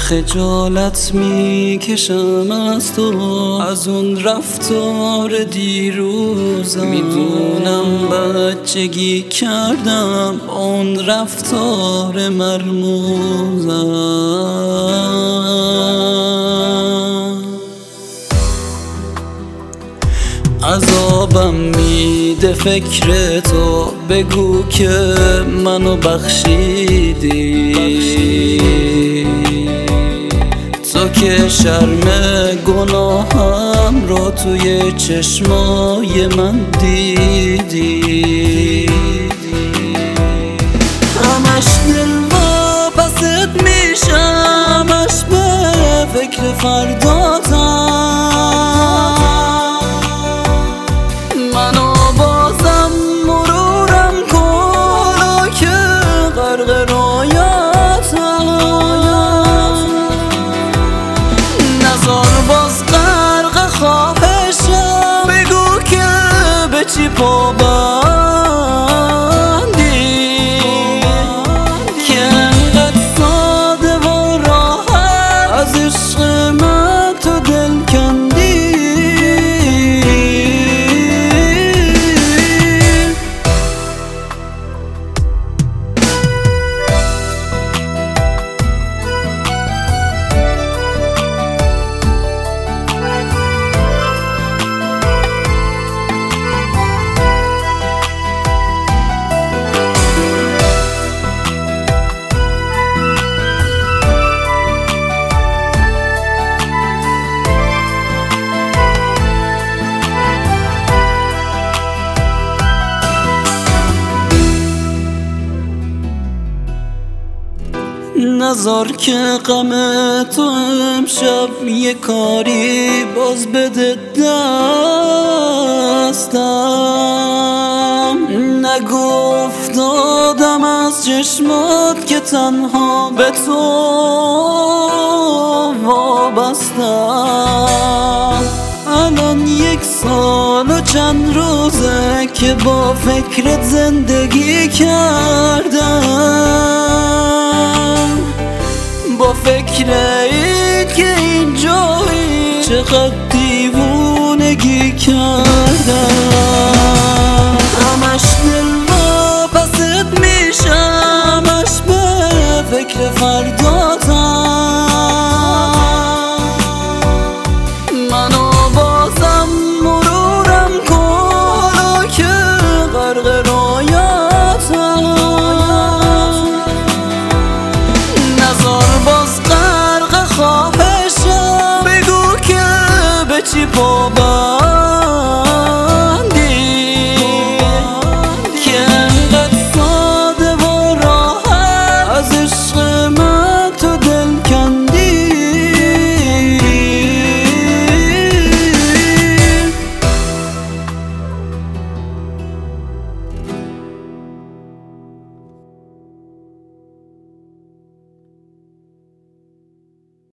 خجالت میکشم از تو، از اون رفتار دیروزم. میدونم بچگی کردم اون رفتار مرموزم. عذابم میده فکر تو، بگو که منو بخشیدی. تو که شرم گناهم رو توی چشمای من دیدی. همش دل واپست میشم، همش به فکر فرداتم. منو بازم مرورم کن که غرق رویاتم. نزار باز غرق خواهشم، بگو که به چی پابندی که انقدر ساده و راحت از عشق من تو دل کندی. نذار که غم تو امشب یه کاری باز بده دستم. نگفتادم از چشمات که تنها به تو وابستم. الان 1 سال و چند روزه که با فکرت زندگی کردم، با فکر این که اینجایی چقدر دیوونگی کردم. همش دل واپست میشم، همش به فکر فرداتم. منو بازم مرورم کن که غرق رویاتم. نزار باز غرق خواهشم، بگو که به چی پابندی